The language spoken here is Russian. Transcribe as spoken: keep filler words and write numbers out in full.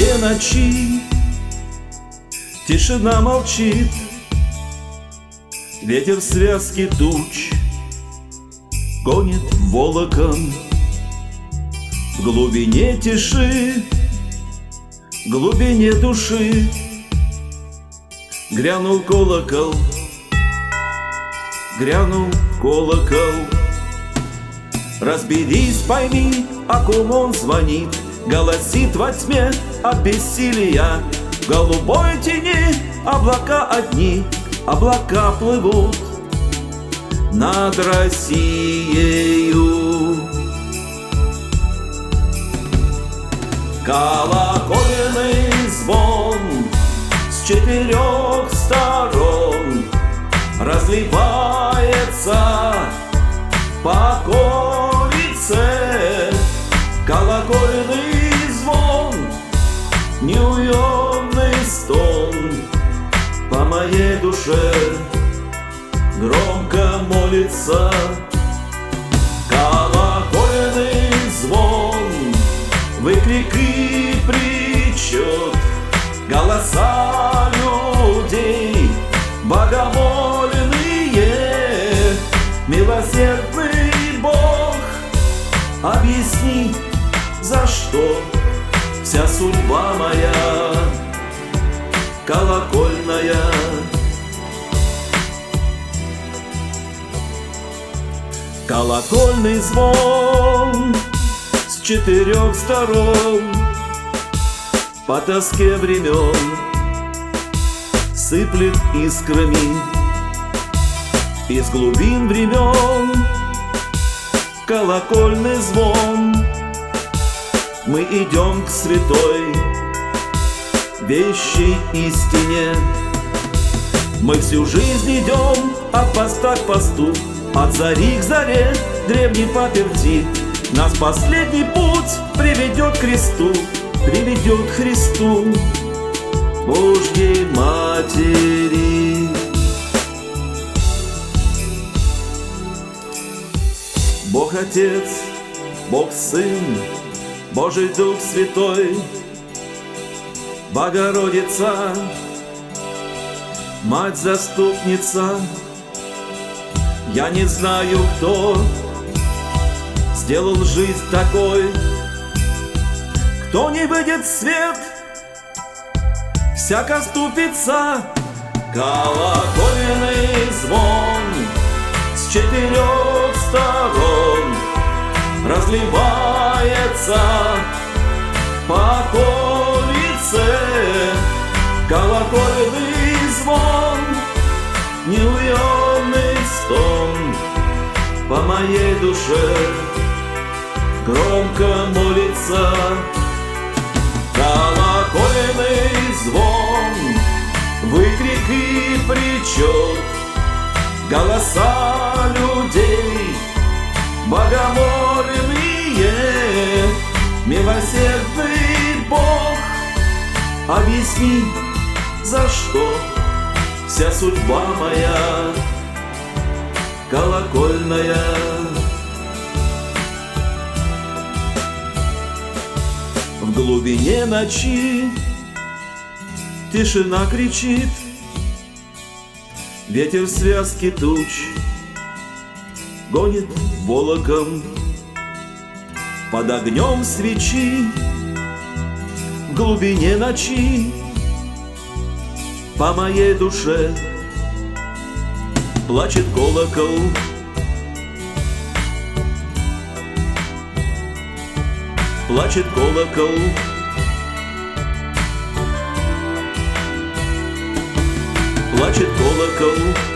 глубине ночи тишина молчит, ветер в связке туч гонит волоком. В глубине тиши, глубине души грянул колокол, грянул колокол. Разберись, пойми, о ком он звонит, голосит во тьме от бессилия. В голубой тени облака одни, облака плывут над Россиею. Колокольный звон с четырех сторон разливается по околице. Колокольный звон, неуемный стон по моей душе громко молится. Колокольный звон, выкрик и причет, голоса людей богомольные. Милосердный Бог, объясни, за что вся судьба моя колокольная. Колокольный звон с четырех сторон по тоске времен сыплет искрами. Из глубин времен колокольный звон. Мы идем к святой вещей истине. Мы всю жизнь идем от поста к посту, от зари к заре, древней паперти. Нас последний путь приведет к кресту, приведет к Христу, Божьей Матери. Бог Отец, Бог Сын, Божий Дух Святой, Богородица, Мать-Заступница. Я не знаю, кто сделал жизнь такой, кто не выйдет в свет, всяко оступится. Колокольный звон с четырех сторон разливается по околице. Колокольный звон, неуемный стон по моей душе громко молится. Колокольный звон, выкрик и причет, голоса людей богомольные. Милосердный Бог, объясни, за что вся судьба моя колокольная. В глубине ночи тишина кричит, ветер в связке туч гонит волоком. Под огнем свечи в глубине ночи по моей душе плачет колокол. Плачет колокол. Плачет колокол.